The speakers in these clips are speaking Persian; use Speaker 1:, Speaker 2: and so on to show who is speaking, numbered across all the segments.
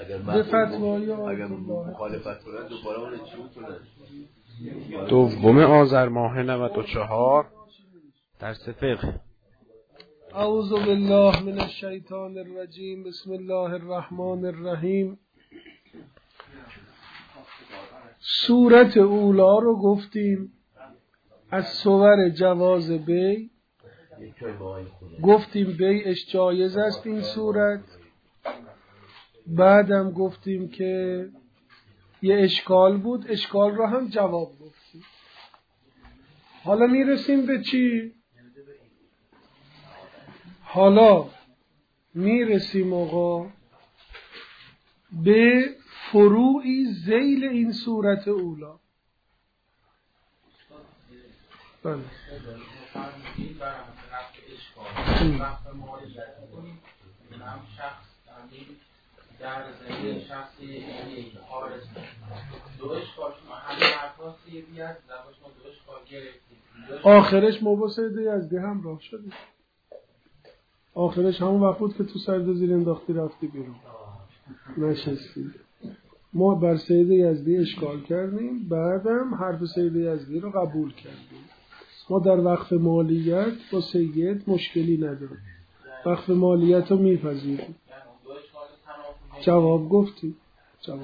Speaker 1: به فتوای
Speaker 2: اگر مخالفت کنن دوباره اون چی کنن؟
Speaker 3: دوم آذر ماه 94 درس فقه.
Speaker 1: اعوذ بالله من الشیطان الرجیم. بسم الله الرحمن الرحیم. سورت اولا رو گفتیم از صور جواز بی، گفتیم بیعش جایز است این صورت. بعدم گفتیم که یه اشکال بود، اشکال رو هم جواب گفتیم. حالا میرسیم به چی؟ حالا میرسیم آقا به فروعی ذیل این صورت اولا. بله.
Speaker 4: در زمین شخصی خارج دو اشکال شما همه حرفاسی بیاد زباش ما دو اشکال گرفتیم.
Speaker 1: آخرش ما با سید یزدی هم راه شدیم. آخرش همون وقت بود که تو سرد زیر انداختی رفتی بیرون نشستی. ما بر سید یزدی اشکال کردیم، بعدم حرف سید یزدی رو قبول کردیم. ما در وقف مالیت با سید مشکلی نداریم، وقف مالیت رو میپذیریم. جواب گفتی؟ جواب.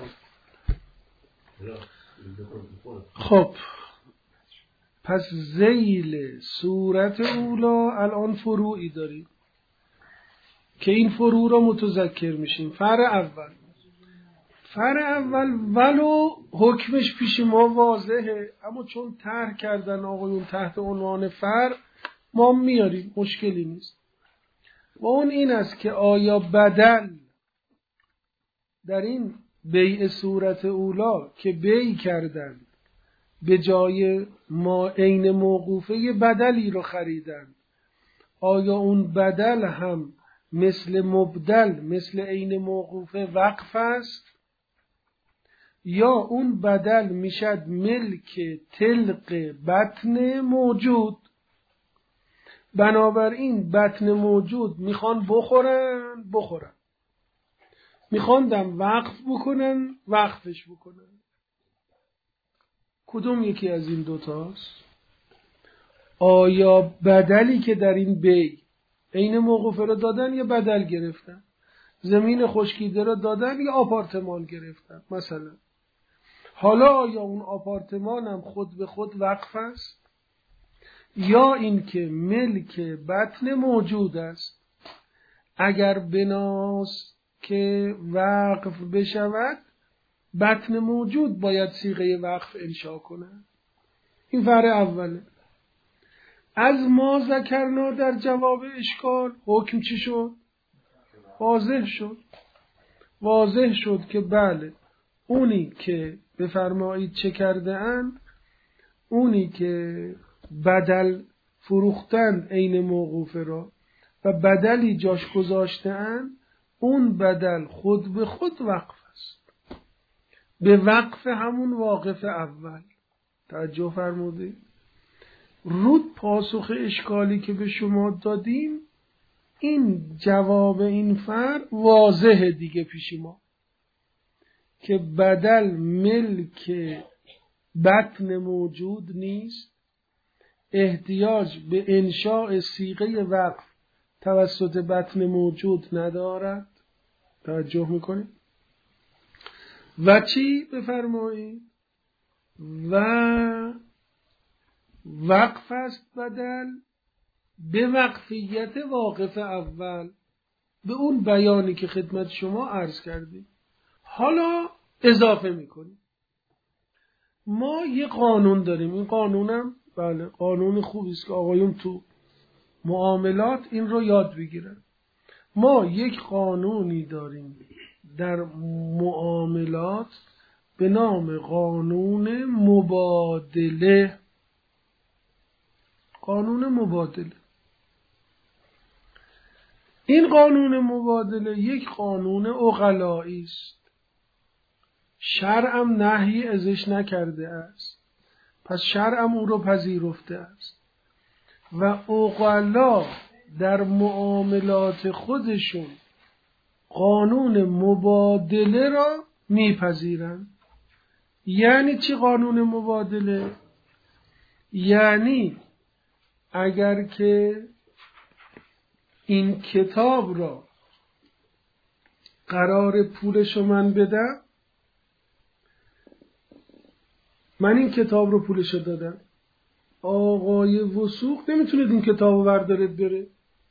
Speaker 1: خب پس ذیل صورت اولا الان فروعی داریم که این فروع را متذکر میشیم. فرع اول ولو حکمش پیش ما واضحه، اما چون طرح کردن آقایون تحت عنوان فرع ما میاریم، مشکلی نیست. و اون این است که آیا بدل در این بیع صورت اولا که بیع کردن به جای ما عین موقوفه بدلی رو خریدن، آیا اون بدل هم مثل مبدل مثل عین موقوفه وقف است، یا اون بدل میشد ملک طلق بطن موجود؟ بنابراین بطن موجود میخوان بخورن، میخواندم وقف بکنن وقفش بکنن. کدوم یکی از این دوتاست؟ آیا بدلی که در این بی عین موقوفه رو دادن یا بدل گرفتن؟ زمین خشکیده رو دادن یا آپارتمان گرفتن مثلا؟ حالا آیا اون آپارتمان هم خود به خود وقف است یا این که ملک بطن موجود است؟ اگر بناست که وقف بشود بطن موجود باید صیغه وقف انشا کنه. این فرع اوله. از ما ذکرنا در جواب اشکال حکم چی شد؟ واضح شد که بله، اونی که بفرمایید چه کرده اند، اونی که بدل فروختن عین موقوفه را و بدلی جاش گذاشته اند، اون بدل خود به خود وقف است، به وقف همون واقف اول. توجه فرمودید؟ رود پاسخ اشکالی که به شما دادیم، این جواب این فرع واضحه دیگه پیش ما که بدل ملک بطن موجود نیست، احتیاج به انشاء صیغه وقف توسط بطن موجود ندارد. توجه میکنید؟ و چی بفرمایید؟ و وقف است بدل به وقفیت واقف اول، به اون بیانی که خدمت شما عرض کردیم. حالا اضافه میکنیم. ما یه قانون داریم، این قانونم بله قانون خوبی است که آقایون تو معاملات این رو یاد بگیرن. ما یک قانونی داریم در معاملات به نام قانون مبادله. قانون مبادله. این قانون مبادله یک قانون عقلایی است. شرعم نهی ازش نکرده است، پس شرعم او رو پذیرفته است و عقلا در معاملات خودشون قانون مبادله را میپذیرند. یعنی چی قانون مبادله؟ یعنی اگر که این کتاب را قرار پولشو من بدم، من این کتاب رو پولشو دادم، آقای وثوق نمیتونه این کتاب رو بردارد بره.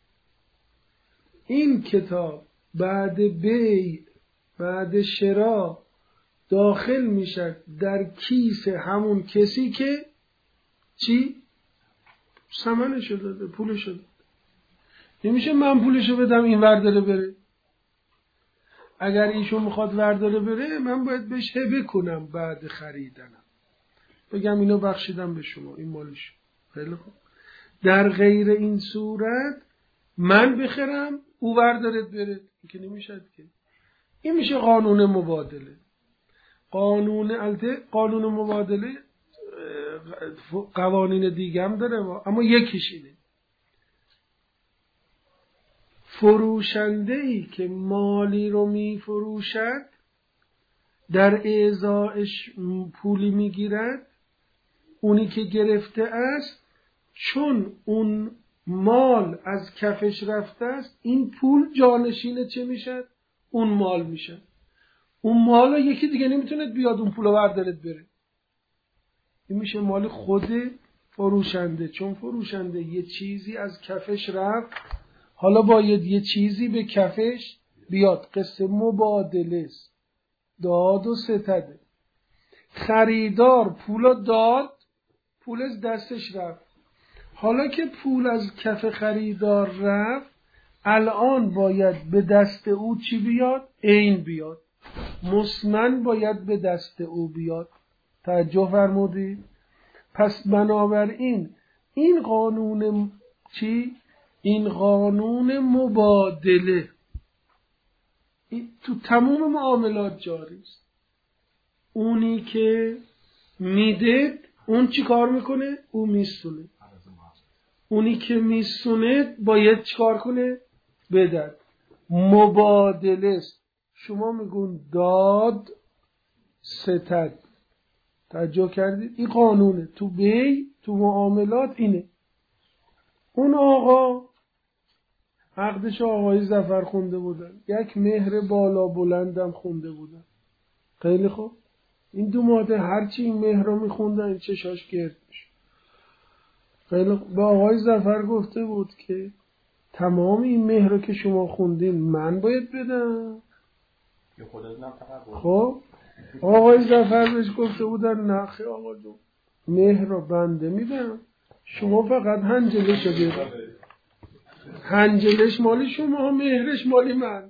Speaker 1: این کتاب بعد بیع، بعد شرا داخل میشه در کیس همون کسی که چی؟ ثمنشو داده، پولشو داده. نمیشه من پولشو بدم این ورداره بره. اگر ایشون میخواد ورداره بره، من باید بهش هبه کنم بعد خریدنم، بگم اینو بخشیدم به شما، این مالش. خیلی خوب. در غیر این صورت من بخرم او وردارد بره، این که نمیشه که. این میشه قانون مبادله. قانون مبادله قوانین دیگه هم داره، اما یکیش اینه: فروشنده‌ای که مالی رو میفروشد در ازایش پولی میگیرد، اونی که گرفته است چون اون مال از کفش رفته است، این پول جانشین چه میشه؟ اون مال میشه. اون مال رو یکی دیگه نمیتونه بیاد اون پول رو بردارد بره. این میشه مال خود فروشنده، چون فروشنده یه چیزی از کفش رفت، حالا باید یه چیزی به کفش بیاد. قصه مبادله است، داد و ستده. خریدار پول داد، پول از دستش رفت. حالا که پول از کف خریدار رفت، الان باید به دست او چی بیاد؟ عین بیاد. مسمن باید به دست او بیاد. توجه فرمودید؟ پس بنابراین این قانون چی؟ این قانون مبادله تو تمام معاملات جاری است. اونی که میده اون چی کار میکنه؟ او میسونه. اونی که میسونه باید چی کار کنه؟ بدن. مبادله است. شما میگون داد ستد. توجه کردید؟ این قانونه تو بیع، تو معاملات اینه. اون آقا عقدش آقای ظفر خونده بودن، یک مهر بالا بلندم خونده بودن. خیلی خوب. این دو ماده هرچی این مهر رو میخوندن این چشاش گرد میشه. خیلی خوب. به آقای ظفر گفته بود که تمام این مهر رو که شما خوندین من باید بدم. خب آقای ظفر بهش گفته بودن نخی آقا جو، مهر رو بنده میدم، شما فقط هنجلش رو بدم. هنجلش مالی شما، مهرش مالی من.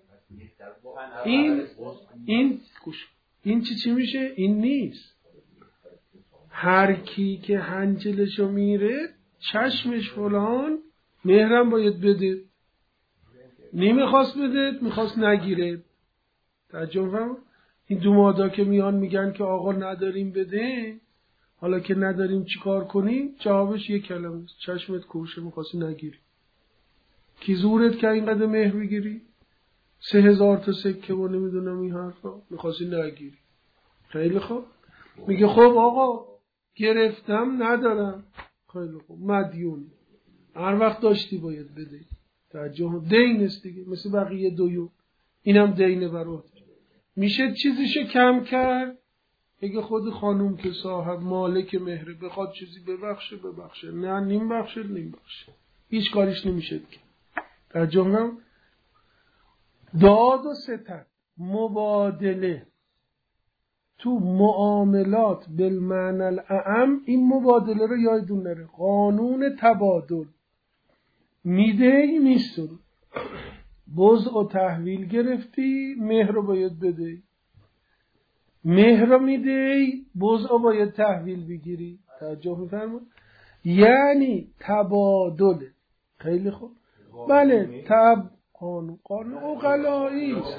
Speaker 1: این چی میشه؟ این نیست. هر کی که هنجلشو میره چشمش فلان، مهرم باید بده. نمیخواست بده، میخواست نگیره. ترجمه این دو مادا که میان میگن که آقا نداریم بده، حالا که نداریم چیکار کنیم؟ جوابش یک کلمه است: چشمت کوشه، میخواستی نگیری. کی زورت که اینقدر مهر بگیری؟ 3000 تا سکه و نمیدونم این حرفا، میخواستی نگیری. خیلی خوب. میگه خب آقا گرفتم ندارم. خیلی خوب. مدیون هر وقت داشتی باید بده. توجه، دین است دیگه، مثل بقیه دویون اینم دینه برات. میشه چیزیشو کم کرد؟ اگه خود خانوم که صاحب مالک مهره بخواد چیزی ببخشه، نه نیم بخشه، هیچ کاریش نمیشه که. توجه، داد و ستد، مبادله تو معاملات بالمعنی الاعم. این مبادله رو یادتون نره، قانون تبادل. میده میسون، بضع و تحویل گرفتی، مهر رو باید بده. مهر رو میده، بضع رو باید تحویل بگیری. توجه می‌فرمایید؟ یعنی تبادل. خیلی خوب. بله، قانون عقلایی است.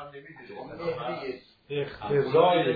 Speaker 5: اقتضای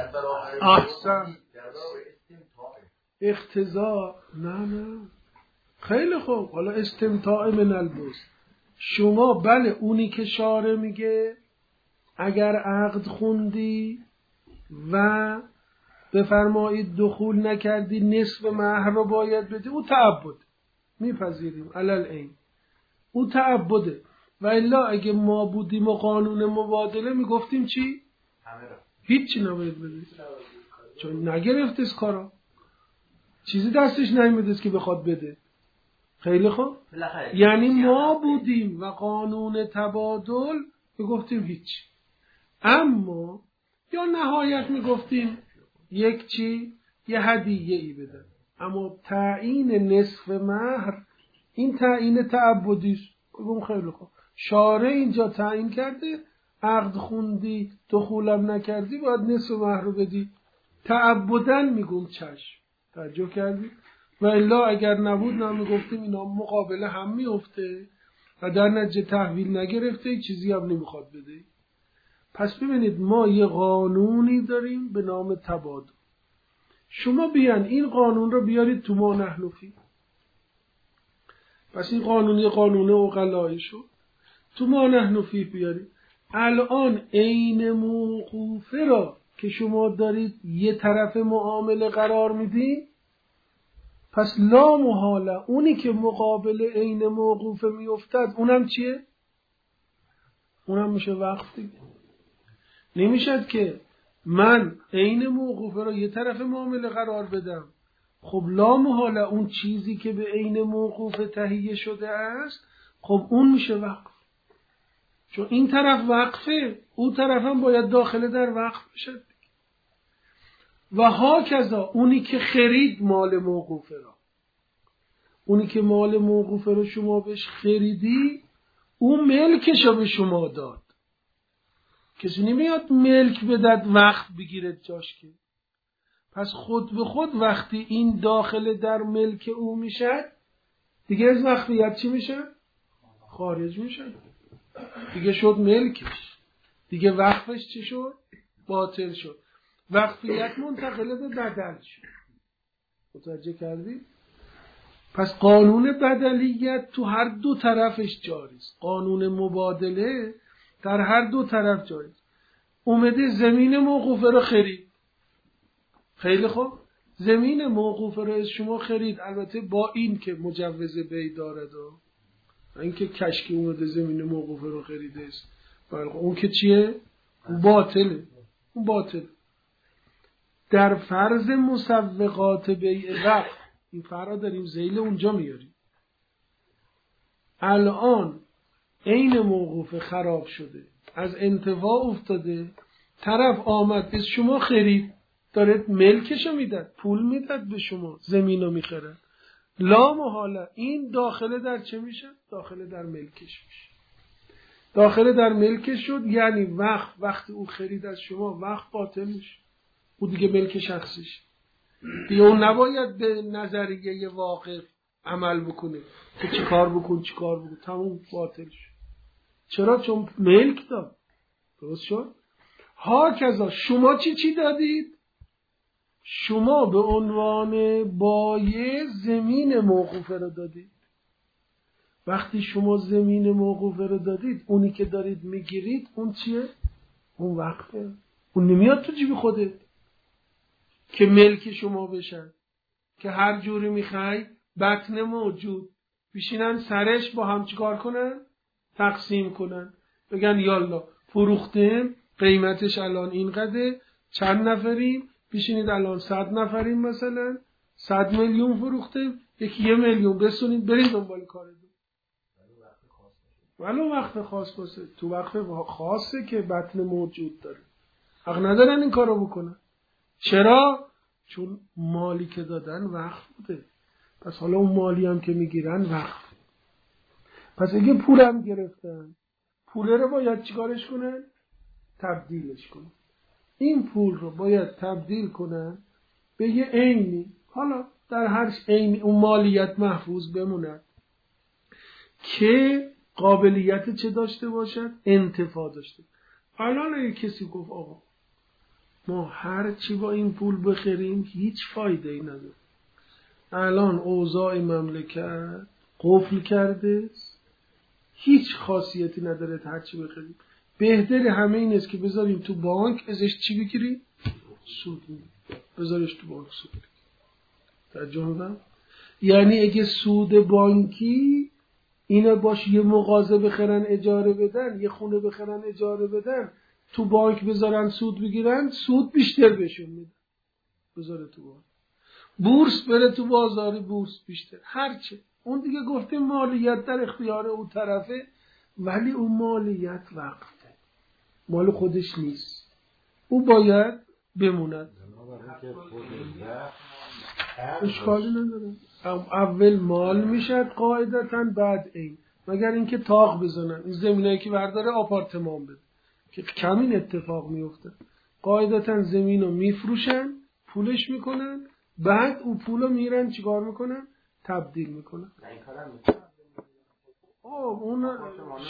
Speaker 1: احسن. اقتضا نه خیلی خوب. حالا استمتاع من البست، شما بله اونی که شارع میگه اگر عقد خوندی و بفرمایید دخول نکردی نصف مهر رو باید بدی، او تعبد میپذیریم علل عین، او تعبده. و الا اگه ما بودیم و قانون مبادله میگفتیم چی؟ هیچی نباید بده، چون نگرفت از کارا، چیزی دستش نمیده که بخواد بده. خیلی خوب. یعنی ما بودیم و قانون تبادل میگفتیم هیچ. اما یا نهایت میگفتیم یک چی؟ یه هدیه ای بده. اما تعیین نصف مهر این تعیین تعبدی است. بگم خیلی خوب، شارع اینجا تعیین کرده عقد خوندی دخولم نکردی باید نصف مهر رو بدی. تعبدن میگم چشم. توجه کردی؟ و الا اگر نبود نمیگفتیم اینا مقابله هم میفته و در نتیجه تحویل نگرفته چیزی هم نمیخواد بده. پس ببینید ما یه قانونی داریم به نام تبادل. شما بیان این قانون رو بیارید تو ما نحن فیه. پس این قانونی قانون عقلایی شد، تو ما نحن فیه بیارید. الان عین موقوفه را که شما دارید یه طرف معامله قرار میدی، پس لا محاله اونی که مقابل عین موقوفه میافتد اونم چیه؟ اونم میشه وقف دیگه. نمیشد که من عین موقوفه را یه طرف معامله قرار بدم، خب لا محاله اون چیزی که به عین موقوفه تهیه شده است خب اون میشه وقف، چون این طرف وقفه اون طرف هم باید داخل در وقف بشه. و هاکذا اونی که خرید مال موقوفه را، اونی که مال موقوفه رو شما بهش خریدی اون ملکشو به شما داد. کسی نمیاد ملک بدد وقت بگیرد جاش که. پس خود به خود وقتی این داخل در ملک او میشه دیگه از وقفیت چی میشه؟ خارج میشه دیگه، شد ملکش دیگه، وقفش چی شد؟ باطل شد. وقفیت منتقل به بدل شد. متوجه کردی؟ پس قانون بدلیت تو هر دو طرفش جاری است. قانون مبادله در هر دو طرف جاری است. اومده زمین موقوفه رو خرید، خیلی خوب، زمین موقوفه رو از شما خرید، البته با این که مجوز بی دارد و اینکه کشکی اومده زمین موقوفه رو خریده است، اون که چیه؟ اون باطله. اون باطل در فرض مسوقات بیع وقف، این فرا داریم ذیل اونجا میاریم. الان عین موقوفه خراب شده، از انتفاع افتاده، طرف آمد از شما خرید، دارد ملکشو میدد، پول میدد به شما، زمینو میخرد، لا محاله این داخل در چه میشه؟ داخل در ملکش میشه. داخل در ملکش شد، یعنی وقتی او خرید از شما وقت باطل میشه، او دیگه ملک شخصیش دیگه، اون نباید به نظریه واقف عمل بکنه که چی کار بکن تموم باطل شد. چرا؟ چون ملک داد. درست شد؟ هاکذا شما چی دادید؟ شما به عنوان بایع زمین موقوفه رو دادید. وقتی شما زمین موقوفه رو دادید، اونی که دارید میگیرید اون چیه؟ اون وقفه. اون نمیاد تو جیب خودت که ملک شما بشن، که هر جوری میخوای بطن موجود بشینن سرش با هم چیکار کنن؟ تقسیم کنن، بگن یالا فروختیم، قیمتش الان اینقدره، چند نفریم، بشینید الان 100 نفریم، مثلا 100 میلیون فروختیم، یکی 1 میلیون بسونید برید دنبال کارتون. ولو وقت خاص باشه، تو وقت خاصه که بطن موجود داره، حق ندارن این کارو بکنن. چرا؟ چون مالی که دادن وقف بوده. پس حالا اون مالی هم که میگیرن وقف. پس اگه پولم گرفتن، پوله رو باید چیکارش کنن؟ تبدیلش کنن. این پول رو باید تبدیل کنن به یه عینی، حالا در هر عینی اون مالیت محفوظ بمونه که قابلیت چه داشته باشد؟ انتفاع داشته. الان اگه کسی گفت آقا ما هر چی با این پول بخریم هیچ فایده ای نداره، الان اوضاع مملکت قفل کرده، هیچ خاصیتی نداره هرچی بخریم. بهتر همه این است که بذاریم تو بانک، ازش چی بگیریم؟ سود میگیریم. بذارش تو بانک سود بگیریم. توجه می‌کنم؟ یعنی اگه سود بانکی اینا باش یه مغازه بخرن اجاره بدن، یه خونه بخرن اجاره بدن، تو بانک بذارن سود بگیرن، سود بیشتر بهشون میدن. بذاره تو بانک. بورس بره تو بازار بورس بیشتر. هرچه. اون دیگه گفتیم مالیت در اختیار اون طرفه، ولی اون مالیت وقفه. مال خودش نیست. او باید بموند. اشکالی نداره. اول مال میشد قاعدتاً، بعد این. مگر اینکه تاق بزنن. این زمینایی که برداره آپارتمان بده. که کمین اتفاق میفته. قاعدتاً زمینو میفروشن، پولش میکنن، بعد اون پولو میرن چیکار میکنن؟ تبدیل میکنن. اون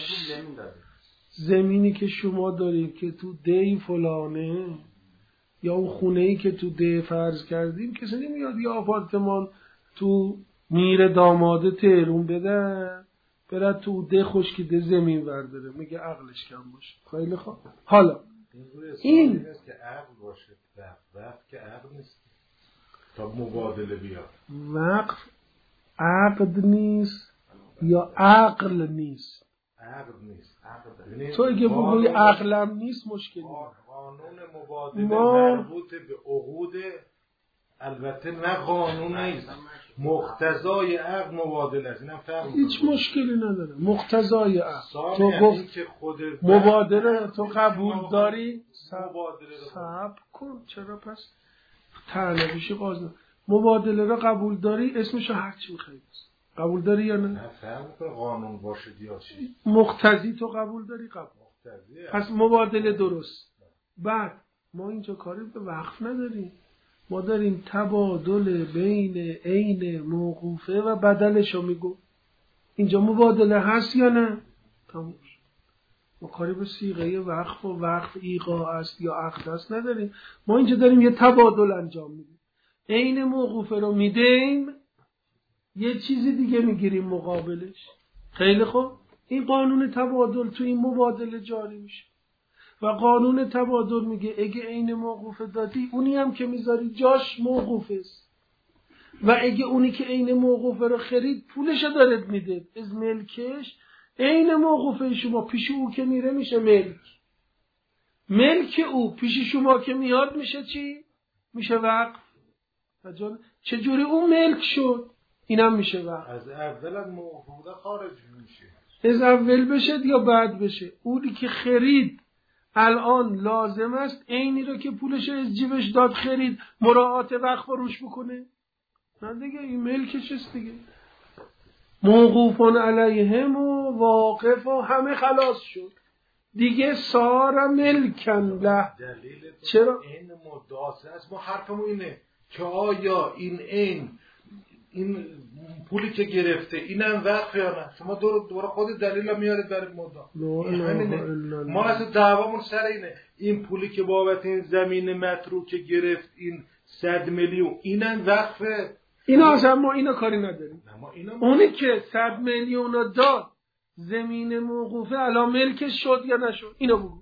Speaker 1: زمینی که شما دارید که تو دی فلانه، یا اون خونه‌ای که تو دی فرض کردیم، کسی نمیاد یا آپارتمان تو میر داماده تهرون بده، برد تو ده خشکی ده زمین برداره، میگه عقلش کم باشه. خیلی خوب. حالا این
Speaker 5: که عقل باشه، وقت که عقل نیست تا مبادله بیاد.
Speaker 1: وقف عقد نیست یا عقل نیست؟
Speaker 5: عقل نیست.
Speaker 1: تو اگه بگوی عقلم نیست مشکلی.
Speaker 5: قانون مبادله مربوط به عقود، البته نه قانون نیست، مقتضای عقد مبادله است. اینم فرق
Speaker 1: هیچ مشکلی نداره. مقتضای عقد تو
Speaker 5: گفت که خود
Speaker 1: مبادله تو قبول داری؟
Speaker 5: صبر
Speaker 1: کن. چرا پس تعنیفش قاضی مبادله رو قبول داری؟ اسمشو هر چی می‌خوای قبول داری یا نه؟
Speaker 5: نه فرق می‌کنه قانون باشه یا چی.
Speaker 1: مقتضی تو قبول داری؟ قبول. پس مبادله درست. بعد ما اینجا کاری به وقف نداریم. ما داریم تبادل بین عین موقوفه و بدلشو میگو. اینجا مبادله هست یا نه؟ تموم. ما کاری به صیغه وقف و وقف ایقاع است یا عقد است نداریم. ما اینجا داریم یه تبادل انجام میدیم. عین موقوفه رو میدیم، یه چیزی دیگه میگیریم مقابلش. خیلی خوب. این قانون تبادل تو این مبادله جاری میشه. و قانون تبادل میگه اگه عین موقوفه دادی، اونی هم که میذاری جاش موقوفه است. و اگه اونی که عین موقوفه رو خرید پولشو دارد میده از ملکش، عین موقوفه شما پیش او که میره میشه ملک. ملک او پیش شما که میاد میشه چی؟ میشه وقف. چجوری اون ملک شد؟ اینم میشه وقف.
Speaker 5: از اول از موقوفه خارج میشه.
Speaker 1: از اول بشه یا بعد بشه. اونی که خرید الان لازم است عینی رو که پولش از جیبش داد خرید مراعات وقف روش بکنه؟ نه دیگه، این ملکش است دیگه. موقوفون علیهم و واقف و همه خلاص شد دیگه، سار ملکن له. چرا؟
Speaker 5: این مدعاسه است. ما حرفمون اینه که آیا این پولی که گرفته اینم وقف یا نه. شما دوباره خود دلیل رو میارید برای مدعا. ما اصلا دعوامون سر اینه، این پولی که بابت این زمین متروک گرفت، این 100 میلیون، اینم وقفه.
Speaker 1: اینا اصلا ما اینا کاری نداریم. اونی که 100 میلیون رو داد زمین موقوفه الان ملکش شد یا نشد؟ اینو بگو.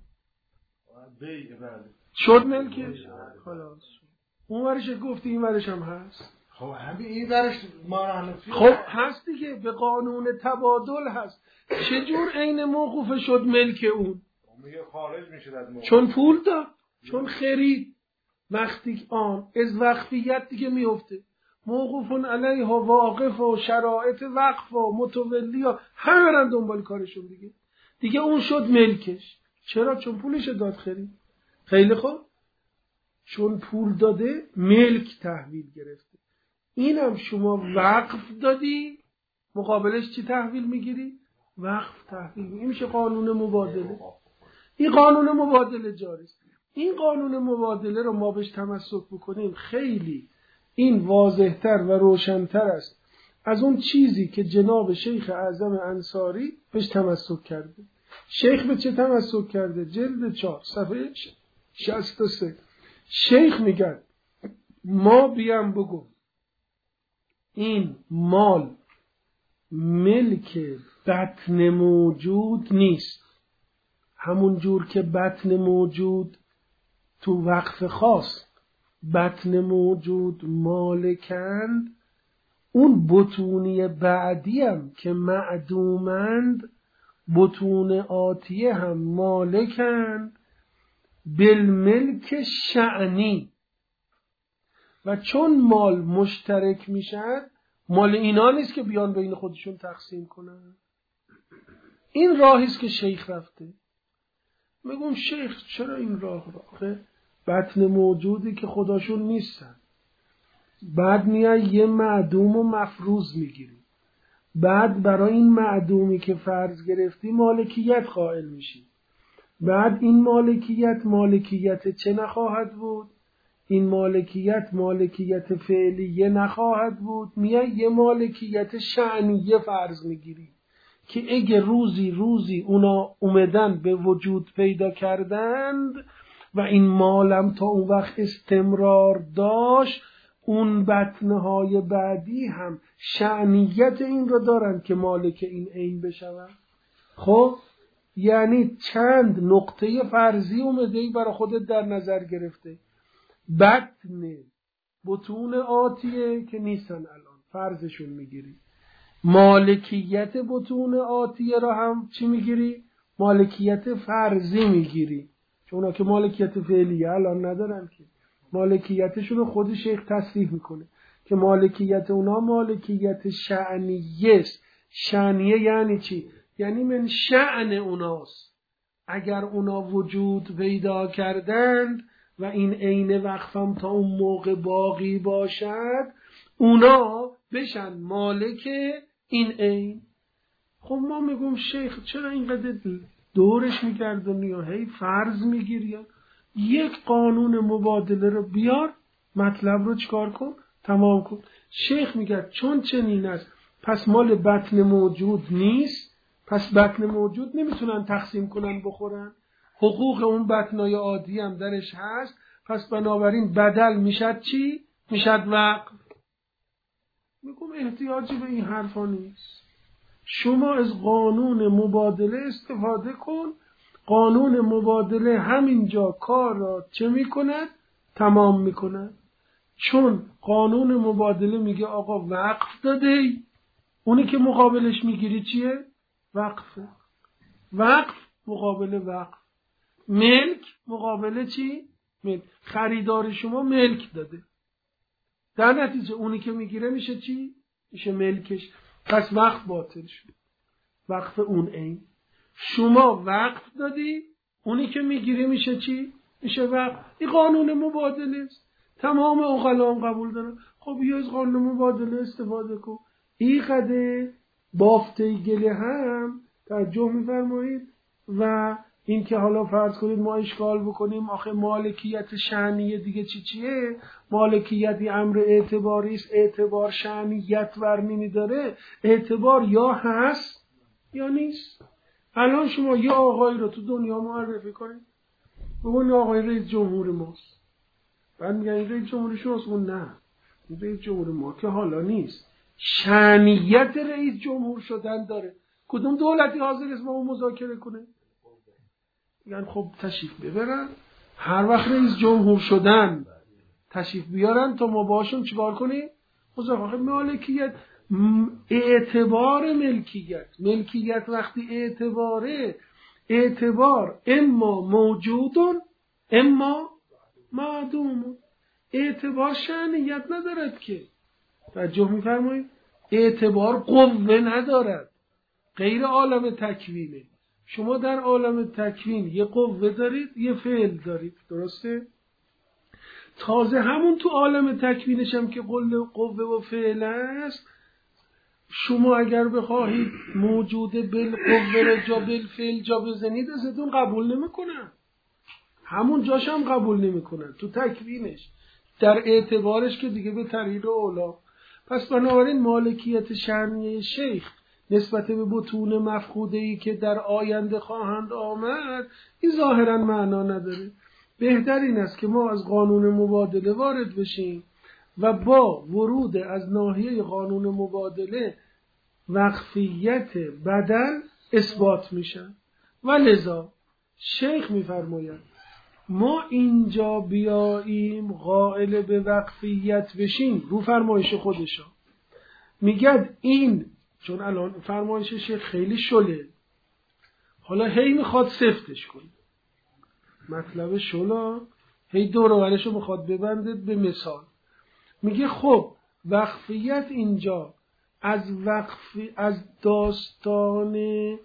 Speaker 1: شد ملکش؟ خلاص. اون ورش گفتی این ورش هم هست.
Speaker 5: خب همین این ورش ما حنفی
Speaker 1: خب هست دیگه، به قانون تبادل هست. چجور عین موقوفه شد ملک اون؟
Speaker 5: میگه خارج میشه از موقوفه.
Speaker 1: چون پول داد، چون خرید. وقتی از وقفیت دیگه میفته. موقوفون علیه ها واقف و شرایط وقف و متولی ها همه برن دنبال کارشون دیگه اون شد ملکش. چرا؟ چون پولش داد خرید. خیلی خوب. چون پول داده ملک تحویل گرفته. اینم شما وقف دادی، مقابلش چی تحویل میگیری؟ وقف تحویل. این میشه قانون مبادله. این قانون مبادله جاری است. این قانون مبادله رو ما بهش تمسک بکنیم خیلی این واضح‌تر و روشن‌تر است از اون چیزی که جناب شیخ اعظم انصاری بهش تمسک کرده. شیخ به چه تمسک کرده؟ جلد 4 صفحه 63. شیخ میگن ما بیام بگو این مال ملک بطن موجود نیست. همون جور که بطن موجود تو وقف خاص بطن موجود مالکند، اون بطونی بعدی هم که معدومند بطون آتیه هم مالکند بالملک شأنی. و چون مال مشترک میشد، مال اینا نیست که بیان بین خودشون تقسیم کنن. این راهیست که شیخ رفته. میگم شیخ چرا این راه راهه؟ بطن موجودی که خداشون نیستن. بعد میای یه معدوم و مفروض میگیری. بعد برای این معدومی که فرض گرفتی مالکیت قائل میشی. بعد این مالکیت چه نخواهد بود؟ این مالکیت فعلیه نخواهد بود. میای یه مالکیت شأنیه فرض میگیری که اگه روزی اونا اومدن به وجود پیدا کردند و این مالم تا اون وقت استمرار داشت، اون بطنهای بعدی هم شأنیت این رو دارن که مالک این عین بشون. خب یعنی چند نقطه فرضی اومده ای برای خودت در نظر گرفته. بطون آتیه که نیستن الان فرضشون میگیری. مالکیت بطون آتیه را هم چی میگیری؟ مالکیت فرضی میگیری، چون اونا که مالکیت فعلیه الان ندارن که. مالکیتشون رو خود شیخ تصریح میکنه که مالکیت اونا مالکیت شأنیه است. شأنیه یعنی چی؟ یعنی من شأن اوناست. اگر اونا وجود پیدا کردند و این عین وقفم تا اون موقع باقی باشد، اونا بشن مالک این عین. خب ما میگم شیخ چرا اینقدر دورش میگردونی و هی فرض میگیری؟ یک قانون مبادله رو بیار، مطلب رو چکار کن؟ تمام کن. شیخ میگه چون چنین است پس مال بطن موجود نیست، پس بطن موجود نمیتونن تقسیم کنن بخورن، حقوق اون بطنای عادی هم درش هست، پس بنابراین بدل میشد چی؟ میشد وقف. میگم احتیاجی به این حرفا نیست. شما از قانون مبادله استفاده کن. قانون مبادله همینجا کار را چه میکند؟ تمام میکند. چون قانون مبادله میگه آقا وقف داده، اونی که مقابلش میگیری چیه؟ وقفه. وقف مقابل وقف. ملک مقابل چی؟ ملک. خریدار شما ملک داده، در نتیجه اونی که میگیره میشه چی؟ میشه ملکش. پس وقف باطل شد. وقف اون عین. شما وقف دادی، اونی که میگیره میشه چی؟ میشه وقف. این قانون مبادله است. تمام عقلا هم قبول دارن. خب یا از قانون مبادله استفاده کن. این قده بافته گله هم توجه میفرمایید. و این که حالا فرض کنید ما اشکال بکنیم آخه مالکیت شأنیه دیگه چیه؟ مالکیتی امر اعتباری است. اعتبار شأنیت ورنی داره. اعتبار یا هست یا نیست. الان شما یه آقایی رو تو دنیا معرفی کنید، بگون آقای رئیس جمهور ماست. بعد میگن این رئیس جمهور شماست. اون نه، این رئیس جمهور ما که حالا نیست. شأنیت رئیس جمهور شدن داره. کدوم دولتی حاضر است با اون مذاکره کنه؟ میگن خب تشریف ببرن، هر وقت رئیس جمهور شدن تشریف بیارن تا ما باشون چیکار کنیم؟ مذاکره. مالکیت اعتبار ملکیت وقتی اعتبار اما موجودون اما معدومون. اعتبار شأنیت ندارد که. توجه میفرمایید؟ اعتبار قوه ندارد، غیر عالم تکوینه. شما در عالم تکوین یه قوه دارید، یه فعل دارید، درسته؟ تازه همون تو عالم تکوینش هم که قوه و فعل است، شما اگر بخواهید موجود بالقوه را جا بالفعل جا بزنید ازتون قبول نمیکنن. همون جاش هم قبول نمیکنن تو تکوینش. در اعتبارش که دیگه به طریق اولا. پس بنابراین مالکیت شأنیه شیخ نسبت به بطون مفقوده‌ای که در آینده خواهند آمد این ظاهرا معنا نداره. بهتر این است که ما از قانون مبادله وارد بشیم و با ورود از ناحیه قانون مبادله وقفیت بدل اثبات میشن. و لذا شیخ میفرماید ما اینجا بیاییم قائل به وقفیت بشیم رو فرمایش خودشا. میگد این چون الان فرمایش شیخ خیلی شله، حالا هی میخواد سفتش کنه، مطلب شلا هی دور و برشو میخواد ببنده به مثال. میگه خب وقفیت اینجا از داستان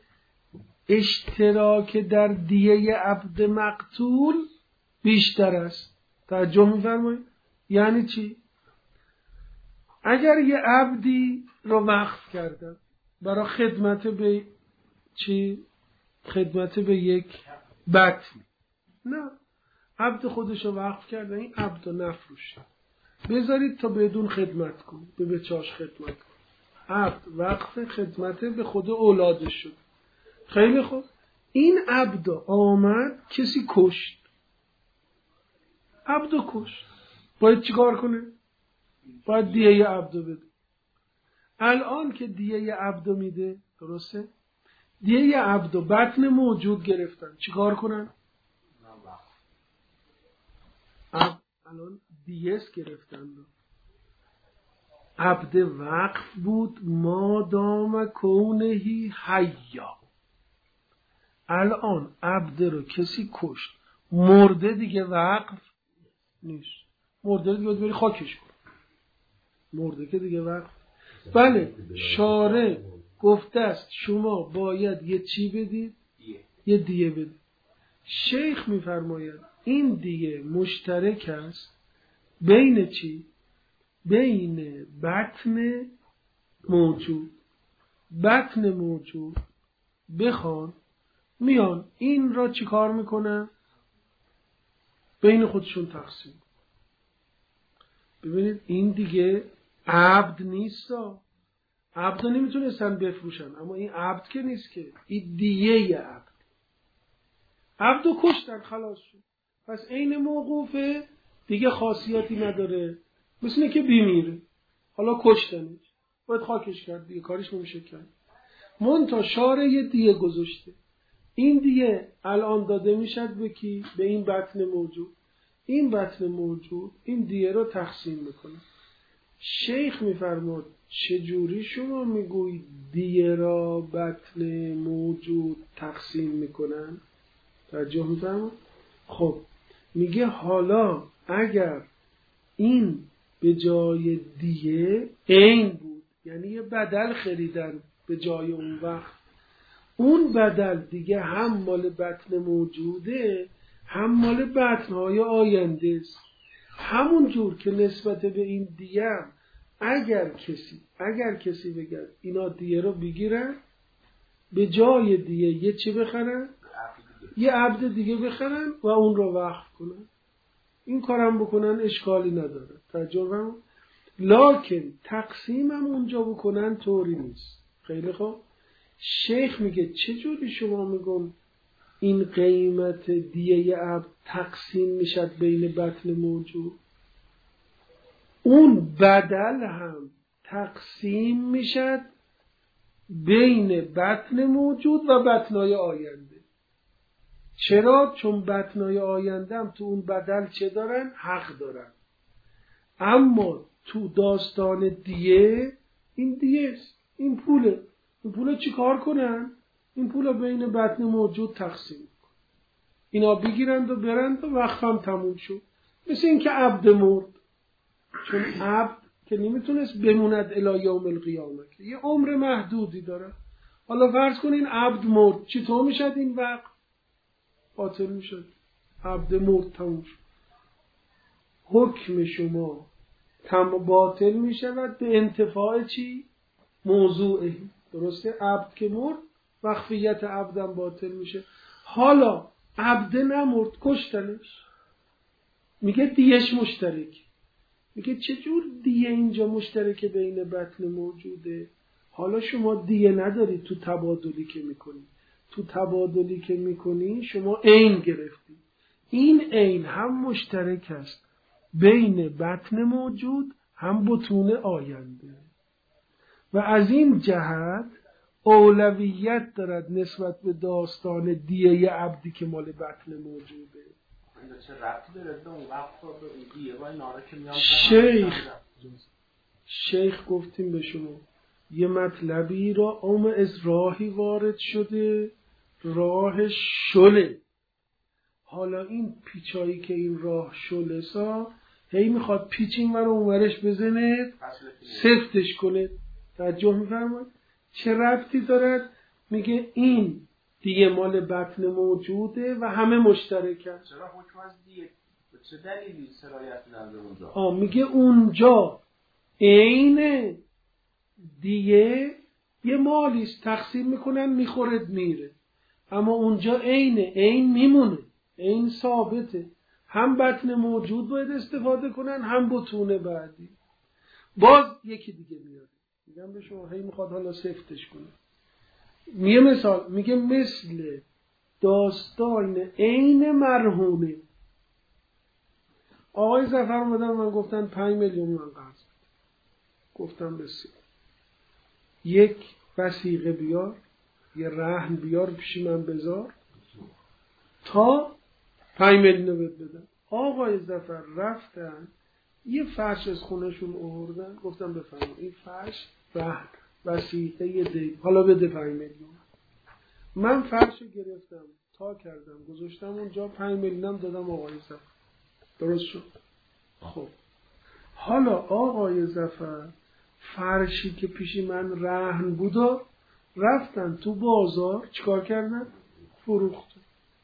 Speaker 1: اشتراک در دیه عبد مقتول بیشتر است. توجه میفرمایید؟ یعنی چی؟ اگر یه عبدی رو وقف کردن برای خدمت به چی؟ خدمت به یک بطن، نه، عبد خودش رو وقف کردن، این عبد رو نفروشه، بذارید تا بدون خدمت کن، به بچاش خدمت کن. عبد وقف خدمت به خود اولادش شد. خیلی خوب، این عبد آمد کسی کشت، عبد کشت، باید چیکار کنه؟ باید دیه عبد بده. الان که دیه عبد میده، درسته؟ دیه عبد بطن موجود گرفتن، چیکار کنن؟ الان دیس گرفتن. عبد وقف بود مادام کونهی حیا. الان عبد رو کسی کشت، مرده دیگه وقف نیست، مرده دیگه باید بری خاکش کن، مرده که دیگه وقف. بله شارع گفته است شما باید یه چی بدید؟ یه دیه بدید. شیخ میفرماید این دیه مشترک است بین چی؟ بین بطن موجود، بطن موجود بخوان میان این را چی کار میکنن؟ بین خودشون تقسیم. ببینید این دیگه عبد نیست، عبد نمیتونستن بفروشن، اما این عبد که نیست که، این دیه عبد. عبدو کشتن خلاص شد، پس عین موقوفه دیگه خاصیتی نداره، مثل اینه که بیمیره، حالا کشتنش باید خاکش کرد دیگه، کارش نمیشه کرد. منتها شارع یه دیه گذاشته، این دیه الان داده میشد به کی؟ به این بطن موجود. این بطن موجود این دیه رو تقسیم میکنه. شیخ میفرماد چجوری شما میگویید دیه را بطن موجود تقسیم میکنن؟ توجه میفرماد؟ خب میگه حالا اگر این به جای دیه عین بود، یعنی یه بدل خریدن به جای اون وقت، اون بدل دیگه هم مال بطن موجوده هم مال بطنهای آینده است. همون جور که نسبت به این دیه هم اگر کسی بگه اینا دیه رو بگیرن، به جای دیه یه چی بخرن؟ یه عبد دیگه بخرن و اون رو وقف کنن. این کارم بکنن اشکالی نداره، تجربه. لکن تقسیمم اونجا بکنن طوری نیست. خیلی خوب. شیخ میگه چجوری شما میگن این قیمت دیه عبد تقسیم میشد بین بطن موجود؟ اون بدل هم تقسیم میشد بین بطن موجود و بطنهای آینده. چرا؟ چون بطنهای آینده هم تو اون بدل چه دارن؟ حق دارن. اما تو داستان دیه، این دیه است، این پوله، این پوله چی کار کنن؟ این پوله بین بطن موجود تقسیم کن، اینا بگیرند و برند و وقف هم تموم شد. مثل این که عبد مرد، چون عبد که نمیتونست بموند الی یوم القیامه، یه عمر محدودی داره. حالا فرض کنین عبد مرد، چطور میشد این وقف؟ باطل میشد، عبد مرد تموم شد. حکم شما باطل میشود به انتفاع چی؟ موضوعی. درسته؟ عبد که مرد وقفیت عبدم باطل میشه. حالا عبد نمرد، کشتنش، میگه دیهش مشترک. میگه چجور دیه اینجا مشترک بین بطن موجوده؟ حالا شما دیه نداری تو تبادلی که میکنی. تو تبادلی که میکنی شما عین گرفتی. این عین هم مشترک است بین بطن موجود هم بطون آینده و از این جهت اولویت دارد نسبت به داستان دیه عبدی که مال بطن موجوده.
Speaker 4: چه ربطی داره به اون وقت به اون دیه و اینا که میان
Speaker 1: شیخ گفتیم به شما یه مطلبی را از راهی وارد شده، راه شله. حالا این پیچایی که این راه شله سا هی میخواد پیچ این ور اون ورش بزنه سفتش کنه. توجه میفرمایید چه ربطی دارد؟ میگه این دیگه مال بطن موجوده و همه مشترکن.
Speaker 4: چرا حکم از دیگه چه دلیلی سرایت نداره اونجا؟
Speaker 1: میگه اونجا عین دیگه یه مالیست تقسیم میکنن میخورد میره، اما اونجا عین میمونه، عین ثابته. هم بطن موجود باید استفاده کنن هم بطون بعدی. باز یکی دیگه میاد میگم به شما هی میخواد حالا سفتش کنه. میگه مثال میگه مثل داستان عین مرهونه. آقای ظفر اومدن من گفتن 5 میلیون من قرض. گفتم بسیار، یک وثیقه بیار، یه رهن بیار پیش من بذار تا 5 میلیون بدم. آقای ظفر رفتن یه فرش از خونشون آوردن، گفتم بفرمایید این فرش رهن وثیقه یه دی، حالا بده 5 میلیون. من فرش گرفتم تا کردم گذاشتم اونجا، 5 میلیونم دادم آقای ظفر. درست شد؟ خب حالا آقای ظفر فرشی که پیش من رهن بود و رفتن تو بازار چیکار کردن؟ فروختن.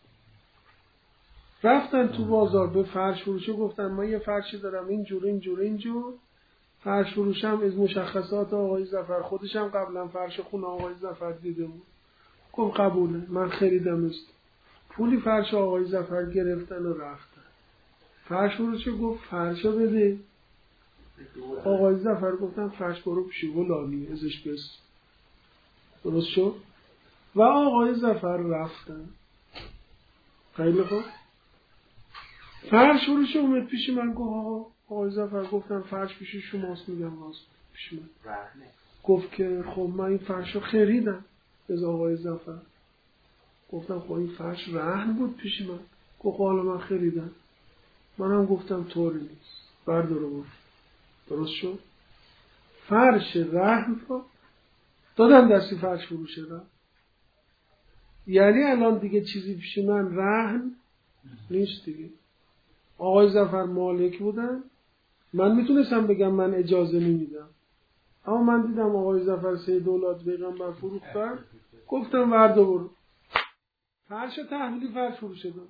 Speaker 1: رفتن تو بازار به فرش فروشه گفتن ما یه فرشی دارم اینجور فرش فروشم از مشخصات آقای ظفر، خودشم قبلا فرش خونه آقای ظفر دیده بود. گفت قبوله، من خریدم است. پولی فرش آقای ظفر گرفتن و رفتن. فرش فروشه گفت فرشو بده. آقای ظفر گفتن فرش برو پیشی غلامی ازش بس. درست شد؟ و آقای ظفر رفتن. خیلی خوب. فرش فروشه اومد پیش من گفت آقای ظفر گفتن فرش پیش شماست. میگم راست پیش من. گفت که خب من این فرشو خریدم از آقای ظفر. گفتم خب این فرش رهن بود پیش من. گفت حالا من خریدم. منم گفتم طوری نیست، بردارو برو. درست شد؟ فرش رهن رو دادم دستی فرش فروشه را. یعنی الان دیگه چیزی پیش من رهن نیست دیگه. آقای ظفر مالک بودن، من میتونستم بگم من اجازه نمیدم، اما من دیدم آقای ظفر سید اولاد پیغمبر فروختن، گفتم وردا برو. فرش تحویلی فرش فروشه داد.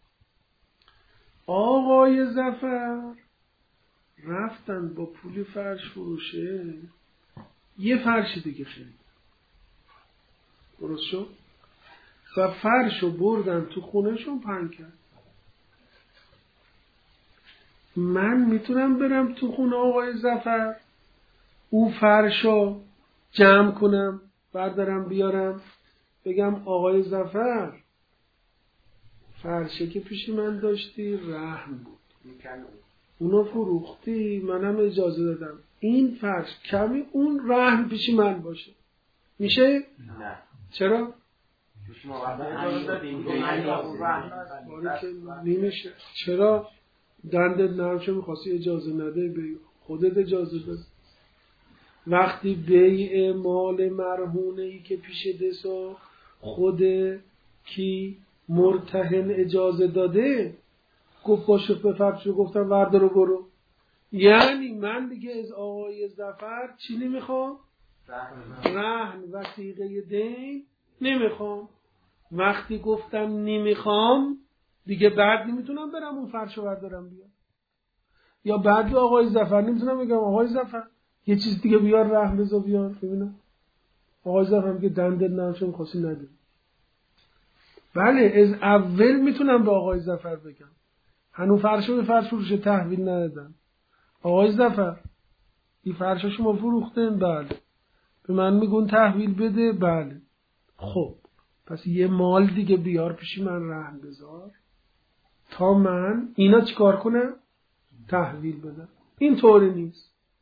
Speaker 1: آقای ظفر رفتن با پول فرش فروشه یه فرش دیگه خرید. درست شد؟ و فرشو بردن تو خونهشون پهن کرد. من میتونم برم تو خونه آقای ظفر او فرشو جمع کنم بردارم بیارم بگم آقای ظفر فرشه که پیش من داشتی رهن بود، اونو فروختی، منم اجازه دادم این فرش کمی اون رهن پیش من باشه. میشه؟
Speaker 4: نه.
Speaker 1: چرا؟ نمیشه. چرا؟ دندت نرم چه میخواستی اجازه نده به خودت اجازه داد. وقتی بیع مال مرهونه ای که پیش دسا خود کی مرتهن اجازه داده گفت باشه به فرشو گفتم وردارو برو. یعنی من دیگه از آقای ظفر چی نمیخوام؟ رهن وثیقه دین نمیخوام. وقتی گفتم نمیخوام دیگه بعد نمیتونم برم اون فرشو بردارم بیام، یا بعد آقای ظفر نمیتونم بگم آقای ظفر یه چیز دیگه بیار رهن بذار بیار ببینم. آقای ظفر میگه دندت نرم چون خواستی نده. بله از اول میتونم به آقای ظفر بگم هنو فرشو به فرش فروشه تحویل ندادم. آقای ظفر این فرشو شما فروختن؟ بله. به من میگون تحویل بده؟ بله. خب پس یه مال دیگه بیار پیشی من رهن بذار تا من اینا چیکار کنم؟ تحویل بدم. این طوری نیست.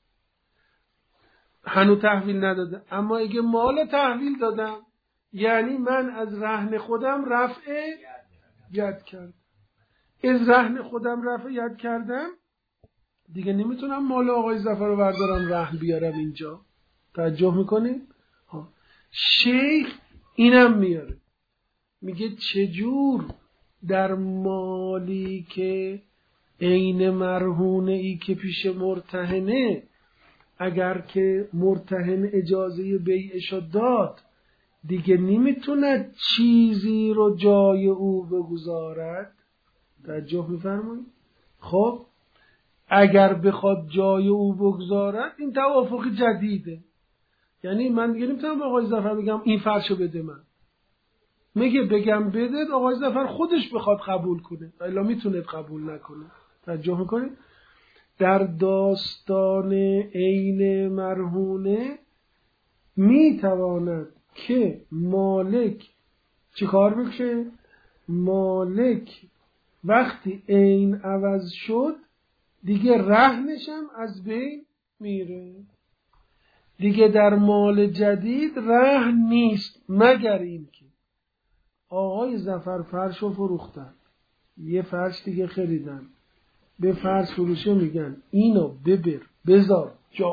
Speaker 1: هنوز تحویل نداده، اما اگه مال تحویل دادم یعنی من از رهن خودم رفع ید کردم. از رهن خودم رفع ید کردم دیگه نمیتونم مال آقای ظفر رو بردارم رهن بیارم اینجا. توجه میکنید؟ شیخ اینم میاره، میگه چجور در مالی که عین مرهونه ای که پیش مرتهنه، اگر که مرتهن اجازه بیعشو داد دیگه نمیتونه چیزی رو جای او بگذارد. توجه میفرمایید؟ خب اگر بخواد جای او بگذارد این توافق جدیده، یعنی من دیگه نمیتونم آقای ظفر بگم این فرشو بده من، میگه بگم بده آقای ظفر خودش بخواد قبول کنه الا میتونه قبول نکنه. توجه میکنید؟ در داستان عین مرهونه میتواند که مالک چیکار بشه؟ مالک وقتی عین عوض شد دیگه رهنشم از بین میره، دیگه در مال جدید رهن نیست، مگر این که آقای ظفر فرشو فروختن، یه فرش دیگه خریدن، به فرش فروشه میگن اینو ببر بذار جا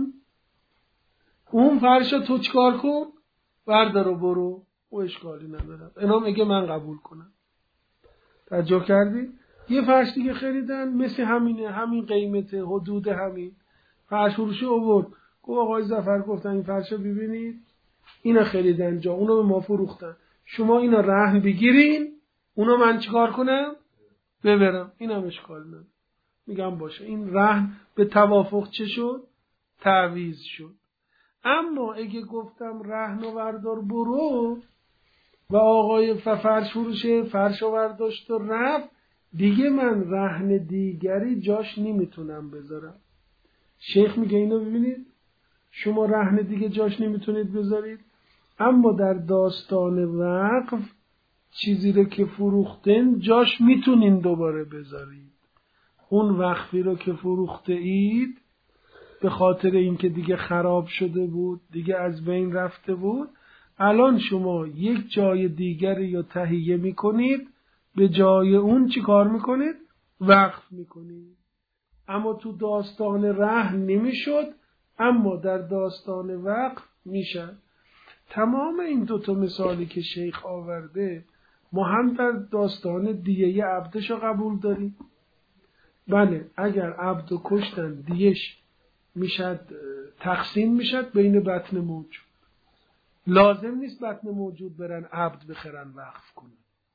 Speaker 1: اون فرشو تو چکار کن بردار و برو، و اشکالی ندارم، اینا میگه من قبول کنم. توجه کردی؟ یه فرش دیگه خریدن مثل همینه، همین قیمته، حدود همین، فرش فروشه آورد گفت آقای ظفر گفتن این فرشو ببینید اینا خریدن جا اونو به ما فروختن، شما اینا رهن بگیرین اونو من چیکار کنم ببرم، اینم اشکال نداره. میگم باشه، این رهن به توافق چه شد؟ تعویض شد. اما اگه گفتم رهن و بردار برو و آقای فرش فروشه فرش و برداشت و رفت، دیگه من رهن دیگری جاش نمیتونم بذارم. شیخ میگه اینو ببینید، شما رهن دیگه جاش نمیتونید بذارید، اما در داستان وقف چیزی رو که فروختن جاش میتونین دوباره بذارید. اون وقفی رو که فروخته اید به خاطر اینکه دیگه خراب شده بود، دیگه از بین رفته بود، الان شما یک جای دیگری یا تهیه میکنید، به جای اون چی کار میکنید؟ وقف میکنید. اما تو داستان رهن نمیشد، اما در داستان وقف میشد. تمام این دوتا مثالی که شیخ آورده ما هم در داستان دیه عبدشو قبول داریم. بله اگر عبدو کشتن دیش میشد تقسیم میشد بین بطن موجود، لازم نیست بطن موجود برن عبد بخرن وقف کنن،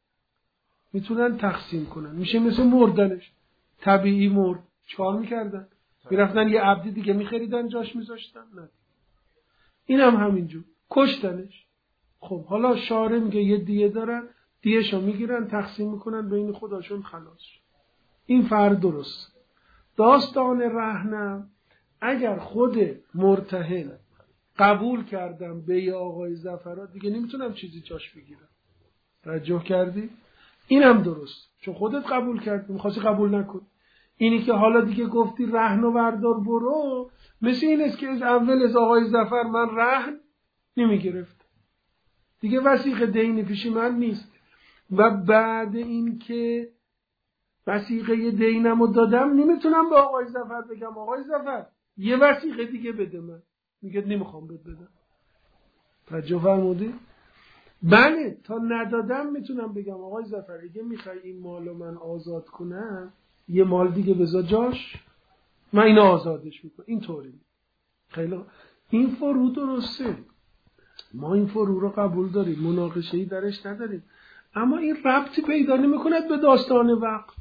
Speaker 1: میتونن تقسیم کنن، میشه مثل مردنش، طبیعی مرد چکار میکردن؟ میرفتن یه عبدی دیگه میخریدن جاش میذاشتن. نه این هم همینجور کشتنش. خب حالا شارع میگه یه دیه دارن، دیهشو میگیرن تقسیم میکنن بین خودشون، خلاص. این فرد درست. داستان رهنم اگر خود مرتهن قبول کردم به آقای ظفر دیگه نمیتونم چیزی جاش بگیرم. توجه کردی؟ اینم درست، چون خودت قبول کردی، میخواستی قبول نکن. اینی که حالا دیگه گفتی رهن و بردار برو، مثل این است که از اول از آقای ظفر من رهن نمیگرفت، دیگه وثیقه دینی پیش من نیست، و بعد این که وثیقه دینمو دادم نمیتونم به آقای ظفر بگم آقای ظفر یه وثیقه دیگه بده من، میگه نمیخوام بهت بدم. توجه فرمودی؟ بله تا ندادم میتونم بگم آقای ظفر اگه میخوای این مالو من آزاد کنم یه مال دیگه بذار جاش، من اینو آزادش میکنم. اینطوری خیلی این فرو درسته، ما این فرو رو قبول داریم، مناقشه‌ای درش نداریم، اما این ربطی پیدا نمی‌کند به داستان وقف.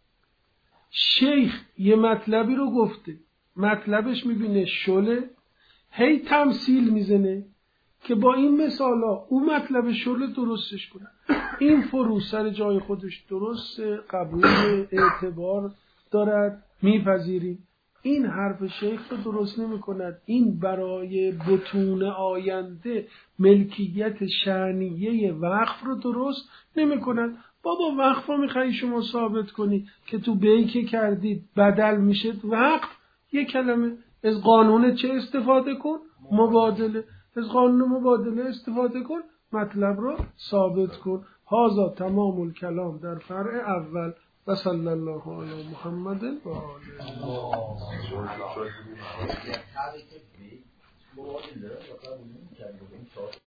Speaker 1: شیخ یه مطلبی رو گفته، مطلبش میبینه شله، هی تمثیل میزنه که با این مثالا او مطلب شله درستش کنه. این فرو سر جای خودش درست، قبول اعتبار دارد، میپذیریم. این حرف شیخ رو درست نمی کند. این برای بطون آینده ملکیت شأنیه وقف رو درست نمی کند. بابا وقف رو میخوایی شما ثابت کنی که تو بیع که کردید بدل میشه وقف، یک کلمه از قانون چه استفاده کن؟ مبادله. از قانون مبادله استفاده کن، مطلب رو ثابت کن. هذا تمام الکلام در فرع اول. و صلی الله علی محمد و آله.